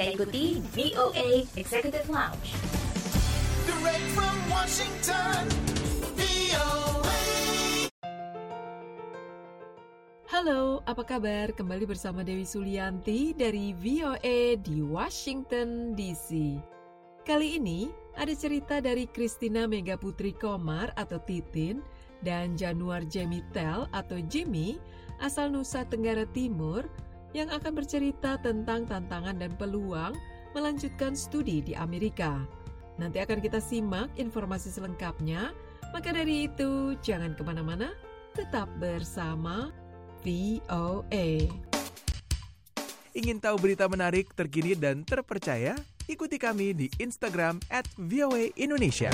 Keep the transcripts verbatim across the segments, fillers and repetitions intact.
Anda ikuti V O A Executive Lounge. Direct from Washington, V O A. Halo, apa kabar? Kembali bersama Dewi Sulianti dari V O A di Washington D C. Kali ini ada cerita dari Christina Megaputri Komar atau Titin dan Januar Jamie Tel atau Jimmy asal Nusa Tenggara Timur yang akan bercerita tentang tantangan dan peluang melanjutkan studi di Amerika. Nanti akan kita simak informasi selengkapnya, maka dari itu jangan kemana-mana, tetap bersama V O A. Ingin tahu berita menarik, terkini, dan terpercaya? Ikuti kami di Instagram at V O A Indonesia.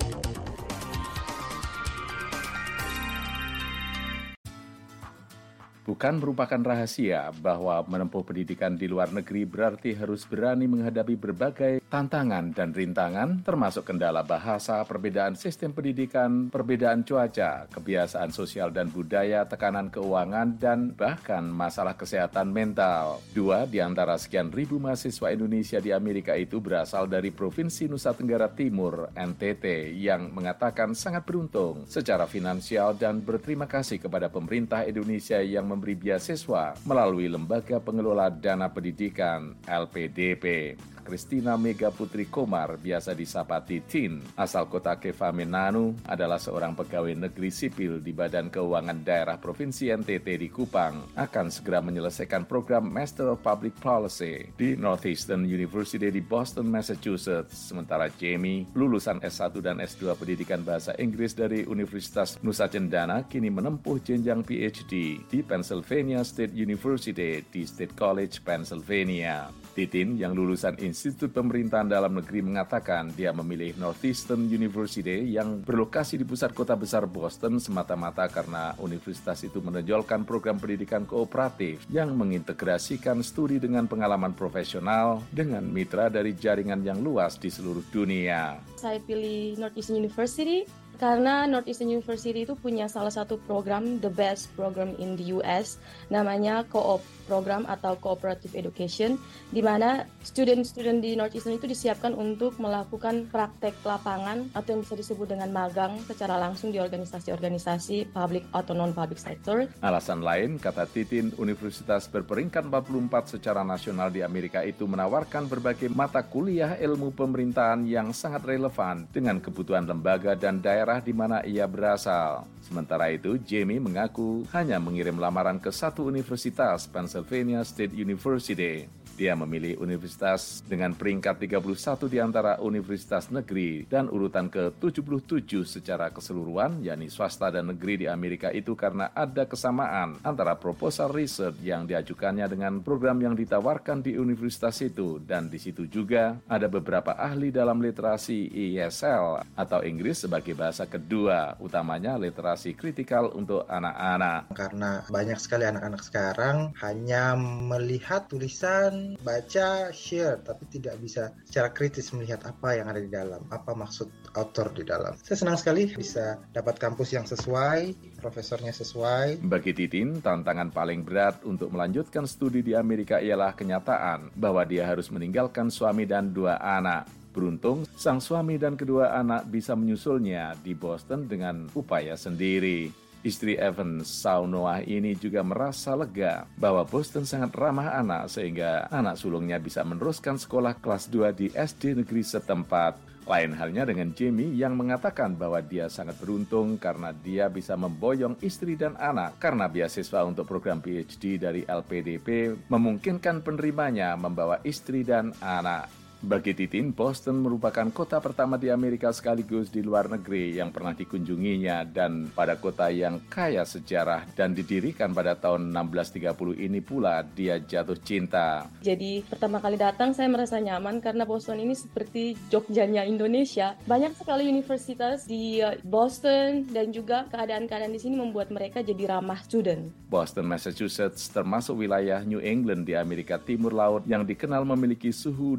Bukan merupakan rahasia bahwa menempuh pendidikan di luar negeri berarti harus berani menghadapi berbagai tantangan dan rintangan, termasuk kendala bahasa, perbedaan sistem pendidikan, perbedaan cuaca, kebiasaan sosial dan budaya, tekanan keuangan, dan bahkan masalah kesehatan mental. Dua di antara sekian ribu mahasiswa Indonesia di Amerika itu berasal dari Provinsi Nusa Tenggara Timur, N T T, yang mengatakan sangat beruntung secara finansial dan berterima kasih kepada pemerintah Indonesia yang memberi beasiswa melalui Lembaga Pengelola Dana Pendidikan L P D P. Christina Megaputri Komar, biasa disapa Titin, asal kota Kefamenanu, adalah seorang pegawai negeri sipil di Badan Keuangan Daerah Provinsi N T T di Kupang, akan segera menyelesaikan program Master of Public Policy di Northeastern University di Boston, Massachusetts. Sementara Jamie, lulusan S satu dan S dua Pendidikan Bahasa Inggris dari Universitas Nusa Cendana, kini menempuh jenjang P H D di Pennsylvania State University di State College, Pennsylvania. Titin yang lulusan Institut Pemerintahan Dalam Negeri mengatakan dia memilih Northeastern University yang berlokasi di pusat kota besar Boston semata-mata karena universitas itu menonjolkan program pendidikan kooperatif yang mengintegrasikan studi dengan pengalaman profesional dengan mitra dari jaringan yang luas di seluruh dunia. Saya pilih Northeastern University karena Northeastern University itu punya salah satu program, the best program in the U S, namanya Co-op program atau Cooperative Education, di mana student-student di Northeastern itu disiapkan untuk melakukan praktek lapangan atau yang bisa disebut dengan magang secara langsung di organisasi-organisasi public atau non-public sector. Alasan lain, kata Titin, universitas berperingkat empat puluh empat secara nasional di Amerika itu menawarkan berbagai mata kuliah ilmu pemerintahan yang sangat relevan dengan kebutuhan lembaga dan daerah di mana ia berasal. Sementara itu, Jamie mengaku hanya mengirim lamaran ke satu universitas, Pennsylvania State University. Dia memilih universitas dengan peringkat tiga puluh satu di antara universitas negeri dan urutan ke tujuh puluh tujuh secara keseluruhan, yakni swasta dan negeri di Amerika itu karena ada kesamaan antara proposal riset yang diajukannya dengan program yang ditawarkan di universitas itu, dan di situ juga ada beberapa ahli dalam literasi E S L atau Inggris sebagai bahasa kedua, utamanya literasi kritikal untuk anak-anak. Karena banyak sekali anak-anak sekarang hanya melihat tulisan, baca, share, tapi tidak bisa secara kritis melihat apa yang ada di dalam, apa maksud author di dalam. Saya senang sekali bisa dapat kampus yang sesuai, profesornya sesuai. Bagi Titin, tantangan paling berat untuk melanjutkan studi di Amerika ialah kenyataan bahwa dia harus meninggalkan suami dan dua anak. Beruntung, sang suami dan kedua anak bisa menyusulnya di Boston dengan upaya sendiri. Istri Evans, Saunoah ini juga merasa lega bahwa Boston sangat ramah anak sehingga anak sulungnya bisa meneruskan sekolah kelas dua di S D negeri setempat. Lain halnya dengan Jamie yang mengatakan bahwa dia sangat beruntung karena dia bisa memboyong istri dan anak karena beasiswa untuk program P H D dari L P D P memungkinkan penerimanya membawa istri dan anak. Bagi Titin, Boston merupakan kota pertama di Amerika sekaligus di luar negeri yang pernah dikunjunginya, dan pada kota yang kaya sejarah dan didirikan pada tahun enam belas tiga puluh ini pula dia jatuh cinta. Jadi pertama kali datang saya merasa nyaman karena Boston ini seperti Jogjanya Indonesia. Banyak sekali universitas di Boston dan juga keadaan-keadaan di sini membuat mereka jadi ramah student. Boston, Massachusetts termasuk wilayah New England di Amerika Timur Laut yang dikenal memiliki suhu udara sangat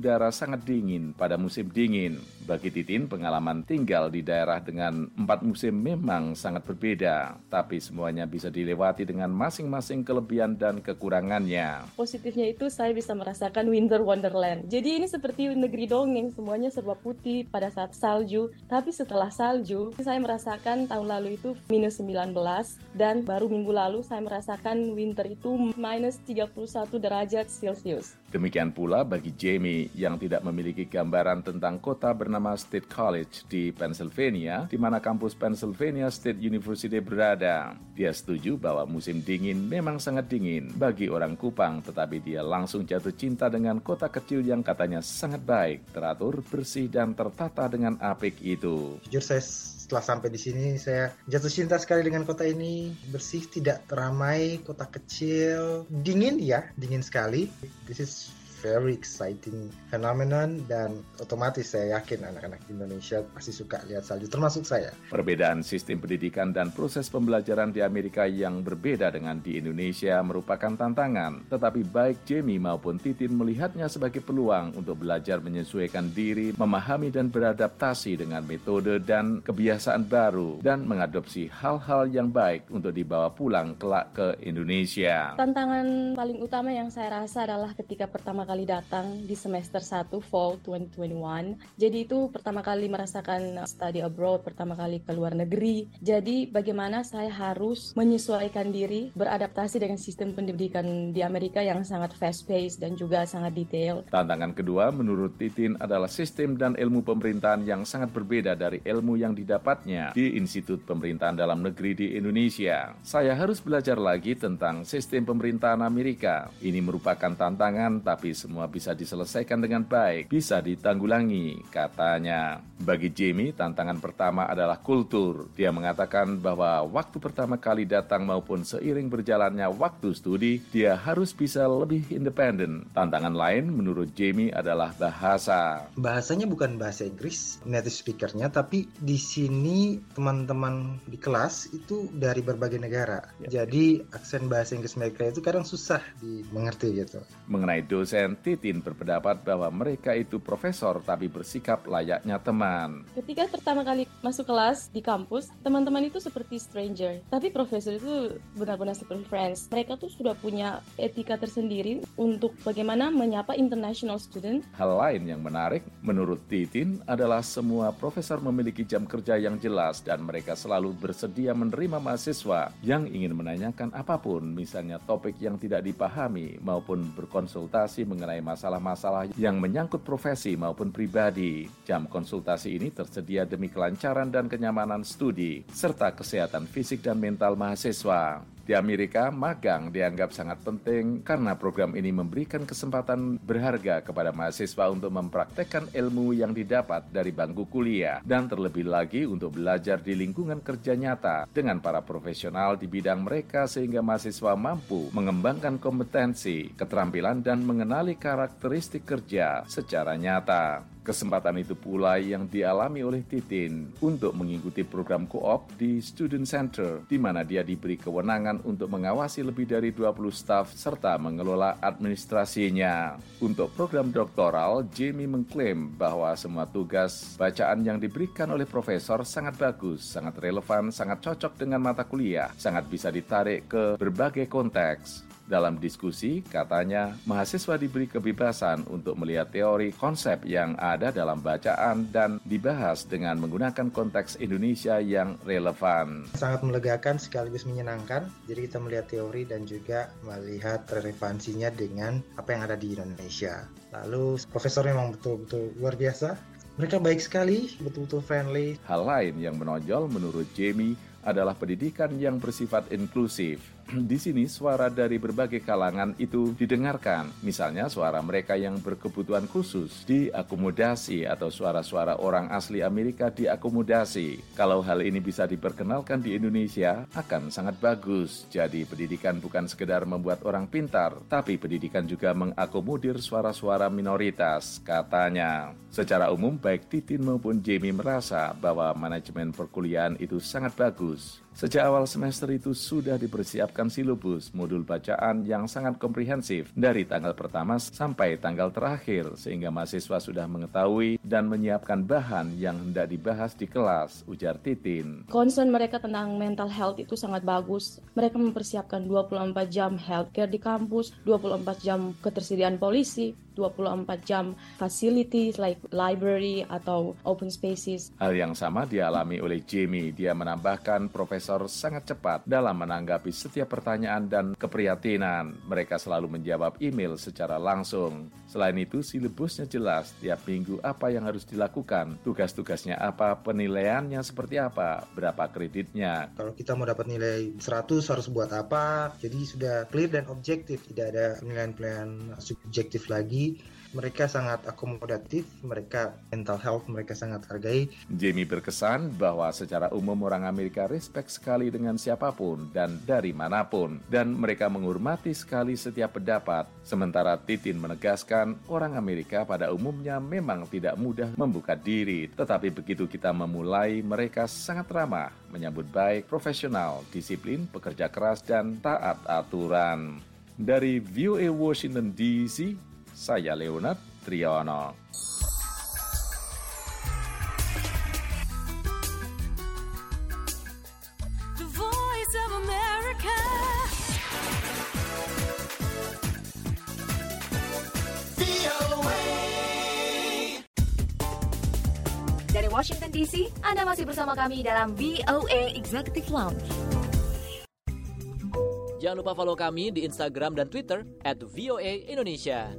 sangat dingin pada musim dingin. Bagi Titin, pengalaman tinggal di daerah dengan empat musim memang sangat berbeda, tapi semuanya bisa dilewati dengan masing-masing kelebihan dan kekurangannya. Positifnya itu saya bisa merasakan winter wonderland. Jadi ini seperti negeri dongeng, semuanya serba putih pada saat salju. Tapi setelah salju, saya merasakan tahun lalu itu minus sembilan belas, dan baru minggu lalu saya merasakan winter itu minus tiga puluh satu derajat Celcius. Demikian pula bagi Jamie yang tidak memiliki gambaran tentang kota bernama State College di Pennsylvania, di mana kampus Pennsylvania State University berada. Dia setuju bahwa musim dingin memang sangat dingin bagi orang Kupang, tetapi dia langsung jatuh cinta dengan kota kecil yang katanya sangat baik, teratur, bersih, dan tertata dengan apik itu. Jujur saya setelah sampai di sini saya jatuh cinta sekali dengan kota ini. Bersih, tidak ramai, kota kecil, dingin ya, dingin sekali. This is very exciting phenomenon, dan otomatis saya yakin anak-anak Indonesia pasti suka lihat salju, termasuk saya. Perbedaan sistem pendidikan dan proses pembelajaran di Amerika yang berbeda dengan di Indonesia merupakan tantangan, tetapi baik Jamie maupun Titin melihatnya sebagai peluang untuk belajar menyesuaikan diri, memahami dan beradaptasi dengan metode dan kebiasaan baru, dan mengadopsi hal-hal yang baik untuk dibawa pulang kelak ke Indonesia. Tantangan paling utama yang saya rasa adalah ketika pertama kali datang di semester satu fall dua ribu dua puluh satu. Jadi itu pertama kali merasakan study abroad, pertama kali ke luar negeri. Jadi bagaimana saya harus menyesuaikan diri, beradaptasi dengan sistem pendidikan di Amerika yang sangat fast paced dan juga sangat detail. Tantangan kedua menurut Titin adalah sistem dan ilmu pemerintahan yang sangat berbeda dari ilmu yang didapatnya di Institut Pemerintahan Dalam Negeri di Indonesia. Saya harus belajar lagi tentang sistem pemerintahan Amerika. Ini merupakan tantangan, tapi semua bisa diselesaikan dengan baik, bisa ditanggulangi, katanya. Bagi Jamie, tantangan pertama adalah kultur. Dia mengatakan bahwa waktu pertama kali datang maupun seiring berjalannya waktu studi, dia harus bisa lebih independen. Tantangan lain menurut Jamie adalah bahasa. Bahasanya bukan bahasa Inggris, native speaker-nya, tapi di sini teman-teman di kelas itu dari berbagai negara. Ya. Jadi aksen bahasa Inggris mereka itu kadang susah dimengerti gitu. Mengenai dosen, Titin berpendapat bahwa mereka itu profesor tapi bersikap layaknya teman. Ketika pertama kali masuk kelas di kampus, teman-teman itu seperti stranger, tapi profesor itu benar-benar seperti friends. Mereka tuh sudah punya etika tersendiri untuk bagaimana menyapa international student. Hal lain yang menarik menurut Titin adalah semua profesor memiliki jam kerja yang jelas dan mereka selalu bersedia menerima mahasiswa yang ingin menanyakan apapun, misalnya topik yang tidak dipahami maupun berkonsultasi mengenai masalah-masalah yang menyangkut profesi maupun pribadi. Jam konsultasi ini tersedia demi kelancaran dan kenyamanan studi, serta kesehatan fisik dan mental mahasiswa. Di Amerika, magang dianggap sangat penting karena program ini memberikan kesempatan berharga kepada mahasiswa untuk mempraktekkan ilmu yang didapat dari bangku kuliah dan terlebih lagi untuk belajar di lingkungan kerja nyata dengan para profesional di bidang mereka sehingga mahasiswa mampu mengembangkan kompetensi, keterampilan dan mengenali karakteristik kerja secara nyata. Kesempatan itu pula yang dialami oleh Titin untuk mengikuti program co-op di Student Center, di mana dia diberi kewenangan untuk mengawasi lebih dari dua puluh staf serta mengelola administrasinya. Untuk program doktoral, Jamie mengklaim bahwa semua tugas bacaan yang diberikan oleh profesor sangat bagus, sangat relevan, sangat cocok dengan mata kuliah, sangat bisa ditarik ke berbagai konteks. Dalam diskusi, katanya, mahasiswa diberi kebebasan untuk melihat teori konsep yang ada dalam bacaan dan dibahas dengan menggunakan konteks Indonesia yang relevan. Sangat melegakan sekaligus menyenangkan. Jadi kita melihat teori dan juga melihat relevansinya dengan apa yang ada di Indonesia. Lalu profesornya memang betul-betul luar biasa. Mereka baik sekali, betul-betul friendly. Hal lain yang menonjol menurut Jamie adalah pendidikan yang bersifat inklusif. Di sini suara dari berbagai kalangan itu didengarkan. Misalnya suara mereka yang berkebutuhan khusus diakomodasi atau suara-suara orang asli Amerika diakomodasi. Kalau hal ini bisa diperkenalkan di Indonesia, akan sangat bagus. Jadi pendidikan bukan sekedar membuat orang pintar, tapi pendidikan juga mengakomodir suara-suara minoritas, katanya. Secara umum, baik Titin maupun Jamie merasa bahwa manajemen perkuliahan itu sangat bagus. Sejak awal semester itu sudah dipersiapkan menyiapkan silabus modul bacaan yang sangat komprehensif dari tanggal pertama sampai tanggal terakhir, sehingga mahasiswa sudah mengetahui dan menyiapkan bahan yang hendak dibahas di kelas, ujar Titin. Concern mereka tentang mental health itu sangat bagus. Mereka mempersiapkan dua puluh empat jam healthcare di kampus, dua puluh empat jam ketersediaan polisi, dua puluh empat jam facilities like library atau open spaces. Hal yang sama dialami oleh Jamie. Dia menambahkan profesor sangat cepat dalam menanggapi setiap pertanyaan dan keprihatinan. Mereka selalu menjawab email secara langsung. Selain itu, silabusnya jelas. Tiap minggu apa yang harus dilakukan, tugas-tugasnya apa, penilaiannya seperti apa, berapa kreditnya. Kalau kita mau dapat nilai seratus harus buat apa, jadi sudah clear dan objektif. Tidak ada penilaian-penilaian subjektif lagi. Mereka sangat akomodatif, mereka mental health mereka sangat hargai. Jamie berkesan bahwa secara umum orang Amerika respect sekali dengan siapapun dan dari manapun, dan mereka menghormati sekali setiap pendapat. Sementara Titin menegaskan orang Amerika pada umumnya memang tidak mudah membuka diri, tetapi begitu kita memulai, mereka sangat ramah, menyambut baik, profesional, disiplin, pekerja keras, dan taat aturan. Dari V O A Washington D C, saya Leonard Triono. The Voice of America. V O A. Dari Washington D C, Anda masih bersama kami dalam V O A Executive Lounge. Jangan lupa follow kami di Instagram dan Twitter at V O A Indonesia.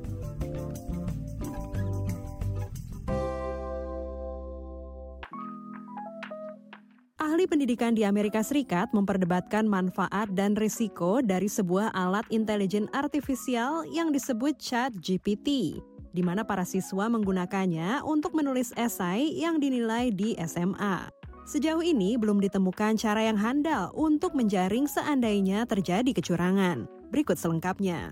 Ahli pendidikan di Amerika Serikat memperdebatkan manfaat dan risiko dari sebuah alat intelijen artifisial yang disebut Chat G P T, di mana para siswa menggunakannya untuk menulis esai yang dinilai di S M A. Sejauh ini belum ditemukan cara yang handal untuk menjaring seandainya terjadi kecurangan. Berikut selengkapnya.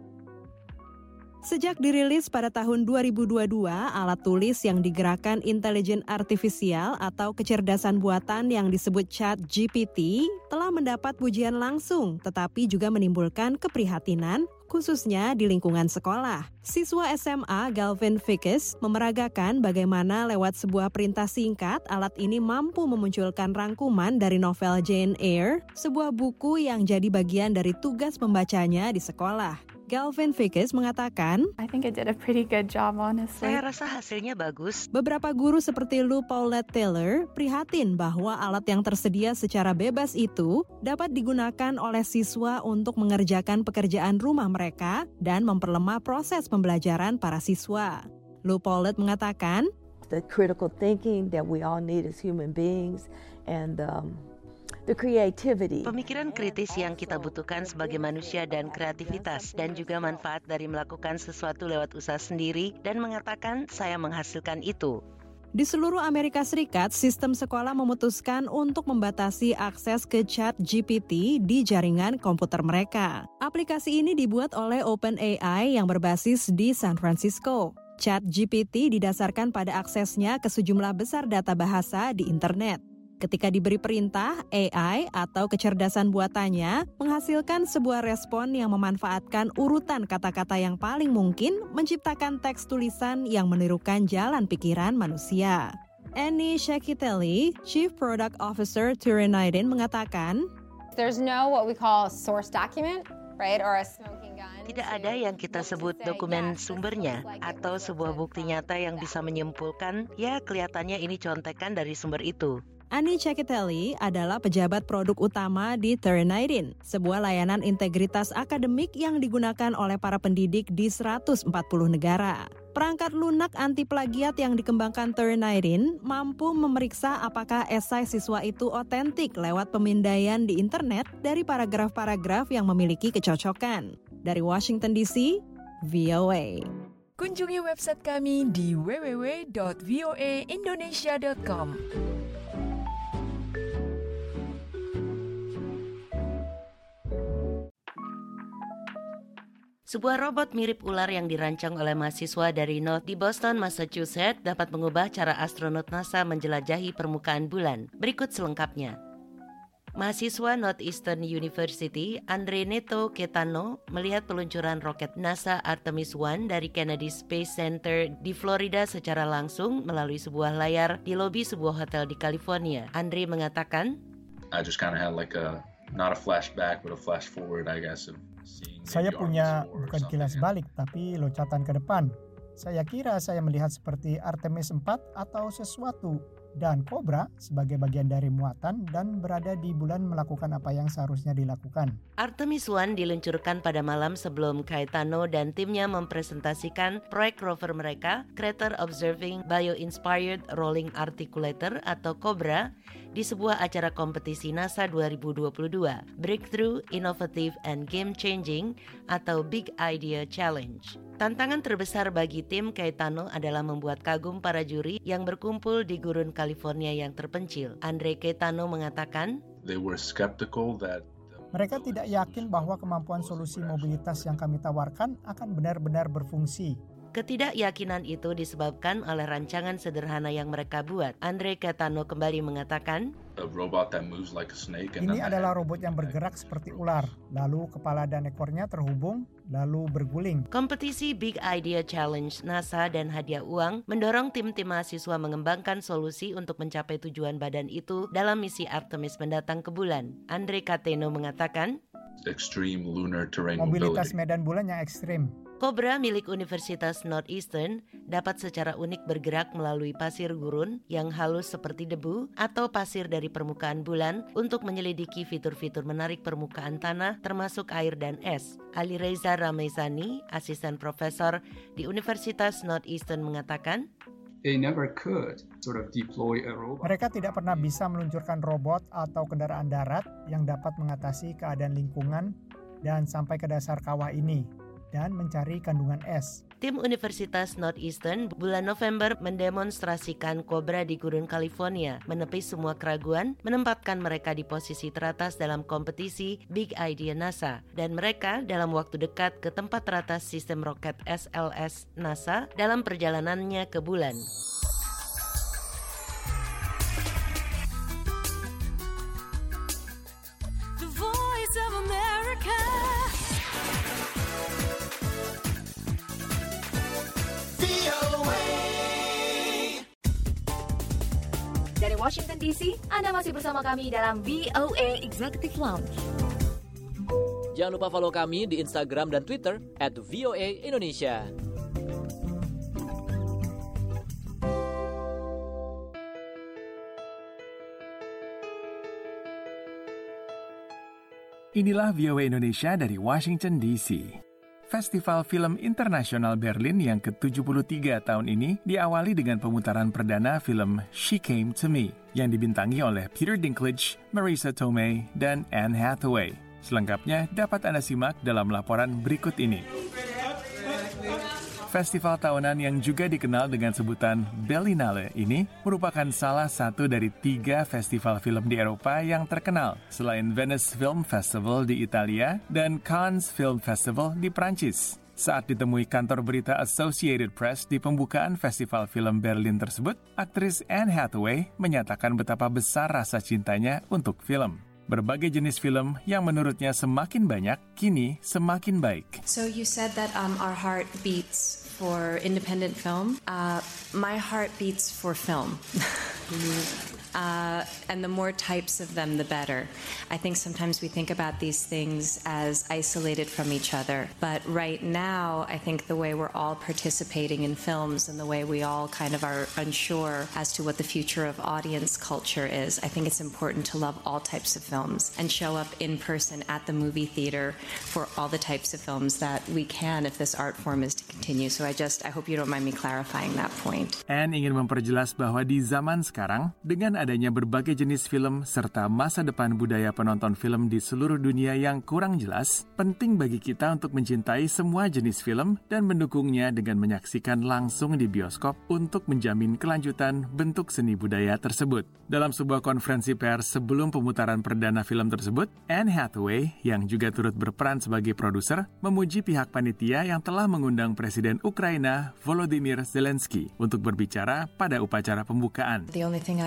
Sejak dirilis pada tahun dua ribu dua puluh dua, alat tulis yang digerakkan intelijen artifisial atau kecerdasan buatan yang disebut Chat G P T telah mendapat pujian langsung, tetapi juga menimbulkan keprihatinan, khususnya di lingkungan sekolah. Siswa S M A Galvin Fickes memeragakan bagaimana lewat sebuah perintah singkat, alat ini mampu memunculkan rangkuman dari novel Jane Eyre, sebuah buku yang jadi bagian dari tugas pembacanya di sekolah. Galvin Fickes mengatakan, I think it did a pretty good job, honestly. Saya rasa hasilnya bagus. Beberapa guru seperti Lou Paulette Taylor prihatin bahwa alat yang tersedia secara bebas itu dapat digunakan oleh siswa untuk mengerjakan pekerjaan rumah mereka dan memperlemah proses pembelajaran para siswa. Lou Paulette mengatakan, the critical thinking that we all need as human beings and um, the creativity. Pemikiran kritis yang kita butuhkan sebagai manusia dan kreativitas, dan juga manfaat dari melakukan sesuatu lewat usaha sendiri dan mengatakan saya menghasilkan itu. Di seluruh Amerika Serikat, sistem sekolah memutuskan untuk membatasi akses ke Chat G P T di jaringan komputer mereka. Aplikasi ini dibuat oleh OpenAI yang berbasis di San Francisco. Chat G P T didasarkan pada aksesnya ke sejumlah besar data bahasa di internet. Ketika diberi perintah, A I atau kecerdasan buatannya menghasilkan sebuah respon yang memanfaatkan urutan kata-kata yang paling mungkin menciptakan teks tulisan yang menirukan jalan pikiran manusia. Annie Shakitelli, Chief Product Officer Turinidin, mengatakan, There's no what we call source document, right, or a smoking gun. Tidak ada yang kita sebut dokumen sumbernya atau sebuah bukti nyata yang bisa menyimpulkan, ya kelihatannya ini contekan dari sumber itu. Annie Shakitelli adalah pejabat produk utama di Turinidin, sebuah layanan integritas akademik yang digunakan oleh para pendidik di seratus empat puluh negara. Perangkat lunak anti plagiat yang dikembangkan Turinidin mampu memeriksa apakah esai siswa itu otentik lewat pemindaian di internet dari paragraf-paragraf yang memiliki kecocokan. Dari Washington D C, V O A. Kunjungi website kami di w w w dot v o a indonesia dot com. Sebuah robot mirip ular yang dirancang oleh mahasiswa dari North di Boston, Massachusetts dapat mengubah cara astronot NASA menjelajahi permukaan bulan. Berikut selengkapnya. Mahasiswa Northeastern University, Andre Neto Ketano, melihat peluncuran roket NASA Artemis one dari Kennedy Space Center di Florida secara langsung melalui sebuah layar di lobi sebuah hotel di California. Andre mengatakan, I just kind of had like a, not a flashback, but a flash forward, I guess, of seeing Saya punya bukan kilas balik, tapi loncatan ke depan. Saya kira saya melihat seperti Artemis empat atau sesuatu, dan Cobra sebagai bagian dari muatan dan berada di bulan melakukan apa yang seharusnya dilakukan. Artemis one diluncurkan pada malam sebelum Caetano dan timnya mempresentasikan proyek rover mereka, Crater Observing Bio-Inspired Rolling Articulator atau Cobra, di sebuah acara kompetisi NASA dua ribu dua puluh dua, Breakthrough, Innovative, and Game-Changing atau Big Idea Challenge. Tantangan terbesar bagi tim Caetano adalah membuat kagum para juri yang berkumpul di gurun California yang terpencil. Andre Caetano mengatakan, They were skeptical that mereka tidak yakin bahwa kemampuan solusi mobilitas yang kami tawarkan akan benar-benar berfungsi. Ketidakyakinan itu disebabkan oleh rancangan sederhana yang mereka buat. Andre Caetano kembali mengatakan, a robot that moves like a snake. Ini adalah robot yang bergerak seperti ular, lalu kepala dan ekornya terhubung, lalu berguling. Kompetisi Big Idea Challenge NASA dan hadiah uang mendorong tim-tim mahasiswa mengembangkan solusi untuk mencapai tujuan badan itu dalam misi Artemis mendatang ke bulan. Andre Caetano mengatakan, extreme lunar terrain mobilitas mobility. medan bulan yang ekstrim. Cobra milik Universitas Northeastern dapat secara unik bergerak melalui pasir gurun yang halus seperti debu atau pasir dari permukaan bulan untuk menyelidiki fitur-fitur menarik permukaan tanah termasuk air dan es. Ali Reza Ramezani, asisten profesor di Universitas Northeastern mengatakan, They never could sort of deploy a robot. Mereka tidak pernah bisa meluncurkan robot atau kendaraan darat yang dapat mengatasi keadaan lingkungan dan sampai ke dasar kawah ini dan mencari kandungan es. Tim Universitas Northeastern bulan November mendemonstrasikan Cobra di gurun California, menepis semua keraguan, menempatkan mereka di posisi teratas dalam kompetisi Big Idea NASA, dan mereka dalam waktu dekat ke tempat teratas sistem roket S L S NASA dalam perjalanannya ke bulan. The Voice of America. Dari Washington D C, Anda masih bersama kami dalam V O A Executive Lounge. Jangan lupa follow kami di Instagram dan Twitter at V O A Indonesia. Inilah V O A Indonesia dari Washington D C. Festival Film Internasional Berlin yang ke tujuh puluh tiga tahun ini diawali dengan pemutaran perdana film She Came to Me yang dibintangi oleh Peter Dinklage, Marisa Tomei, dan Anne Hathaway. Selengkapnya dapat Anda simak dalam laporan berikut ini. Festival tahunan yang juga dikenal dengan sebutan Berlinale ini merupakan salah satu dari tiga festival film di Eropa yang terkenal selain Venice Film Festival di Italia dan Cannes Film Festival di Prancis. Saat ditemui kantor berita Associated Press di pembukaan festival film Berlin tersebut, aktris Anne Hathaway menyatakan betapa besar rasa cintanya untuk film. Berbagai jenis film yang menurutnya semakin banyak, kini semakin baik. So you said that um, our heart beats for independent film. Uh, my heart beats for film. uh, and the more types of them, the better. I think sometimes we think about these things as isolated from each other. But right now, I think the way we're all participating in films and the way we all kind of are unsure as to what the future of audience culture is, I think it's important to love all types of films and show up in person at the movie theater for all the types of films that we can if this art form is to continue. So I just, I hope you don't mind me clarifying that point. Anne ingin memperjelas bahwa di zaman sekarang, dengan adanya berbagai jenis film serta masa depan budaya penonton film di seluruh dunia yang kurang jelas, penting bagi kita untuk mencintai semua jenis film dan mendukungnya dengan menyaksikan langsung di bioskop untuk menjamin kelanjutan bentuk seni budaya tersebut. Dalam sebuah konferensi pers sebelum pemutaran perdana film tersebut, Anne Hathaway, yang juga turut berperan sebagai produser, memuji pihak panitia yang telah mengundang Presiden Ukraina Volodymyr Zelensky untuk berbicara pada upacara pembukaan. The only thing I would add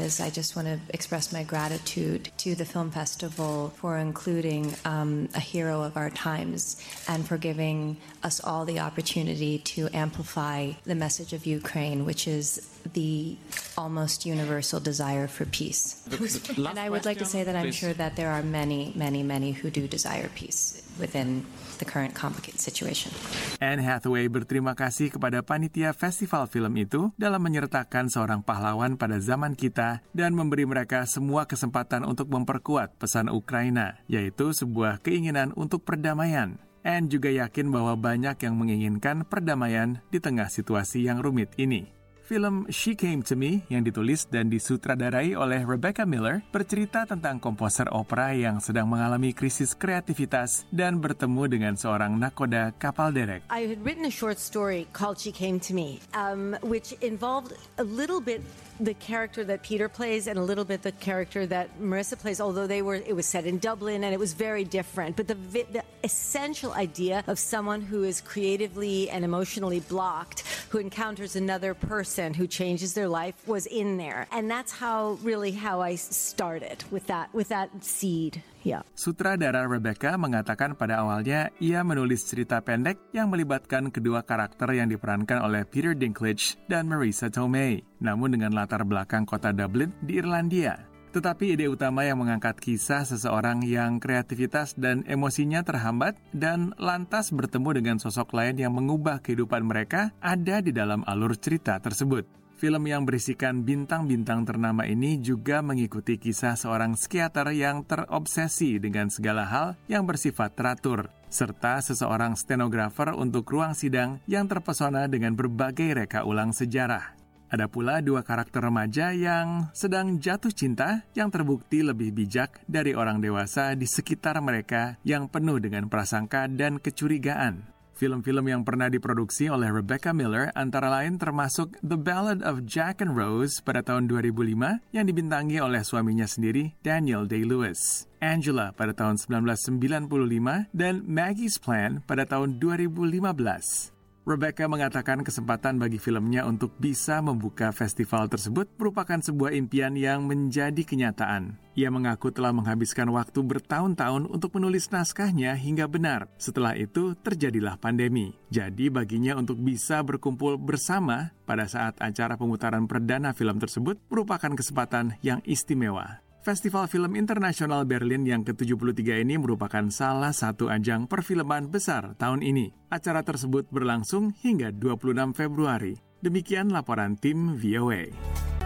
is I just want to express my gratitude to the film festival for including um, a hero of our times and for giving us all the opportunity to amplify the message of Ukraine, which is the almost universal desire for peace. And I would like to say that I'm sure that there are many, many, many who do desire peace within the current complicated situation. Anne Hathaway berterima kasih kepada panitia festival film itu dalam menyertakan seorang pahlawan pada zaman kita dan memberi mereka semua kesempatan untuk memperkuat pesan Ukraina, yaitu sebuah keinginan untuk perdamaian. Anne juga yakin bahwa banyak yang menginginkan perdamaian di tengah situasi yang rumit ini. Film She Came to Me yang ditulis dan disutradarai oleh Rebecca Miller bercerita tentang komposer opera yang sedang mengalami krisis kreativitas dan bertemu dengan seorang nakoda kapal derek. I had written a short story called She Came to Me, um, which involved a little bit the character that Peter plays and a little bit the character that Marissa plays, although they were it was set in Dublin and it was very different. But the, the essential idea of someone who is creatively and emotionally blocked, who encounters another person who changes their life, was in there. And that's how really how I started with that with that seed. Yeah. Sutradara Rebecca mengatakan pada awalnya ia menulis cerita pendek yang melibatkan kedua karakter yang diperankan oleh Peter Dinklage dan Marisa Tomei, namun dengan latar belakang kota Dublin di Irlandia. Tetapi ide utama yang mengangkat kisah seseorang yang kreativitas dan emosinya terhambat dan lantas bertemu dengan sosok lain yang mengubah kehidupan mereka ada di dalam alur cerita tersebut. Film yang berisikan bintang-bintang ternama ini juga mengikuti kisah seorang psikiater yang terobsesi dengan segala hal yang bersifat teratur, serta seseorang stenografer untuk ruang sidang yang terpesona dengan berbagai reka ulang sejarah. Ada pula dua karakter remaja yang sedang jatuh cinta yang terbukti lebih bijak dari orang dewasa di sekitar mereka yang penuh dengan prasangka dan kecurigaan. Film-film yang pernah diproduksi oleh Rebecca Miller antara lain termasuk The Ballad of Jack and Rose pada tahun dua ribu lima yang dibintangi oleh suaminya sendiri, Daniel Day-Lewis, Angela pada tahun sembilan belas sembilan puluh lima, dan Maggie's Plan pada tahun dua ribu lima belas. Rebecca mengatakan kesempatan bagi filmnya untuk bisa membuka festival tersebut merupakan sebuah impian yang menjadi kenyataan. Ia mengaku telah menghabiskan waktu bertahun-tahun untuk menulis naskahnya hingga benar. Setelah itu terjadilah pandemi. Jadi baginya untuk bisa berkumpul bersama pada saat acara pemutaran perdana film tersebut merupakan kesempatan yang istimewa. Festival Film Internasional Berlin yang ke tujuh puluh tiga ini merupakan salah satu ajang perfilman besar tahun ini. Acara tersebut berlangsung hingga dua puluh enam Februari. Demikian laporan tim V O A.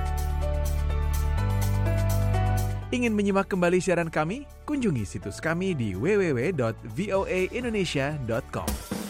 Ingin menyimak kembali siaran kami? Kunjungi situs kami di w w w dot v o a indonesia dot com.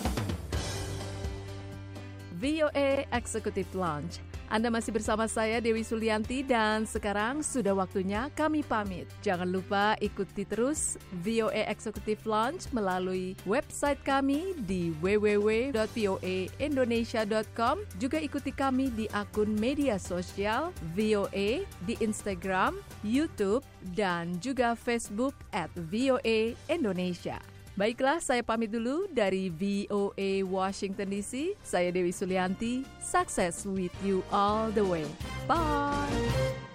V O A Executive Lounge. Anda masih bersama saya Dewi Sulianti dan sekarang sudah waktunya kami pamit. Jangan lupa ikuti terus V O A Executive Lounge melalui website kami di w w w dot v o a indonesia dot com. Juga ikuti kami di akun media sosial V O A di Instagram, YouTube, dan juga Facebook at V O A Indonesia. Baiklah, saya pamit dulu dari V O A Washington D C. Saya Dewi Sulianti. Success with you all the way. Bye!